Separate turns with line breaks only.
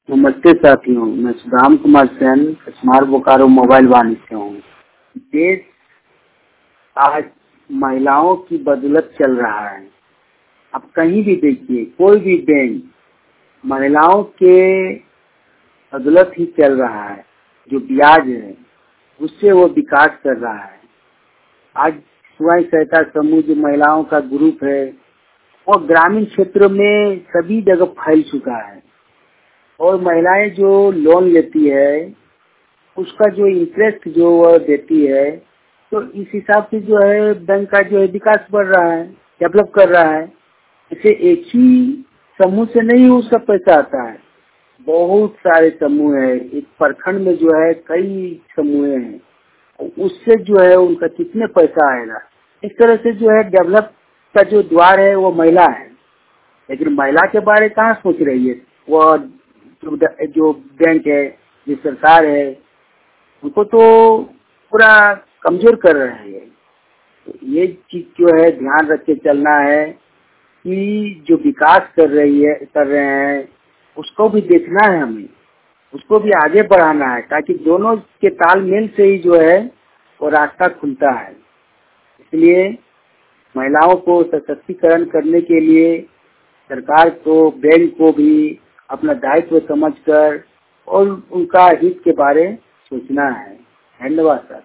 नमस्ते साथियों, मैं सुदाम कुमार सेन स्मार्ट बोकारो मोबाइल वाणी से हूँ। देश आज महिलाओं की बदौलत चल रहा है। अब कहीं भी देखिए, कोई भी बैंक महिलाओं के बदौलत ही चल रहा है। जो ब्याज है उससे वो विकास कर रहा है। आज स्वयं सहायता समूह जो महिलाओं का ग्रुप है वो ग्रामीण क्षेत्रों में सभी जगह फैल चुका है और महिलाएं जो लोन लेती है उसका जो इंटरेस्ट जो वह देती है, तो इस हिसाब से जो है बैंक का जो है विकास बढ़ रहा है, डेवलप कर रहा है। इसे एक ही समूह से नहीं उसका पैसा आता है, बहुत सारे समूह है। एक प्रखंड में जो है कई समूह हैं, उससे जो है उनका कितने पैसा आएगा। इस तरह से जो है डेवलप का जो द्वार है वो महिला है, लेकिन महिला के बारे में कहाँ सोच रही है। वो जो बैंक है, जो सरकार है, उनको तो पूरा कमजोर कर रहे हैं। तो ये चीज जो है ध्यान रख के चलना है कि जो विकास कर रहे हैं उसको भी देखना है हमें, उसको भी आगे बढ़ाना है, ताकि दोनों के तालमेल से ही जो है वो रास्ता खुलता है। इसलिए महिलाओं को सशक्तिकरण करने के लिए सरकार को, बैंक को भी अपना दायित्व समझकर और उनका हित के बारे सोचना है। धन्यवाद सर।